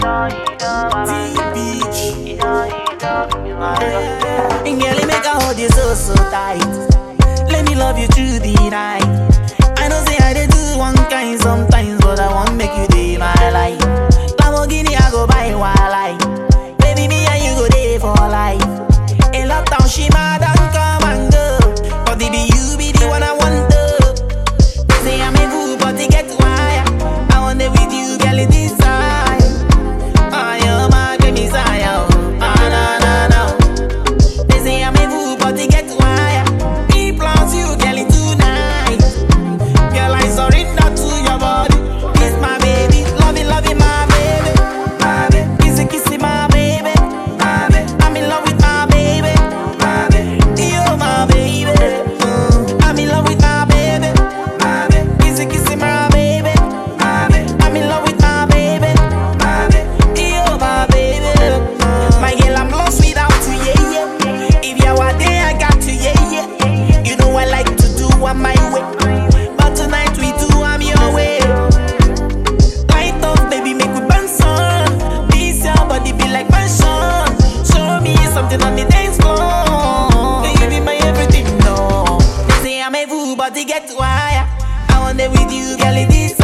Beach. And girl, make I hold you so, so tight. Let me love you through the night. I know say I did do one kind sometimes, but I want make you day my life. Lamborghini I go buy while I. Baby, me and you go day for life. In lockdown, she mad and come and go. But baby, you be the one I want to. They say I'm a fool, but they get wire. I want it with you, girl, it is time. I am my baby, Messiah. Ah, no, no, no. They say I'm a fool, but they get wire. Me plus you, girl, it tonight. Girl, I surrender to your body. Kiss my baby, love it, my baby. My baby, kissy, my baby. My baby, I'm in love with my baby. My baby, you're my baby. I'm in love with my baby. My baby, kissy, my baby. My baby, I'm in love with my baby. My baby, you're my baby. My girl, I'm lost without you, yeah, yeah. If you are there, I got you, yeah, yeah. You know I like to do on my way, but tonight we do I'm your way. Light up, baby, make we burn sun. This your body be like passion. Show me something on the dance floor. Baby, my everything, no. They say I'm a fool, but they get wire. I want it with you, girl, it is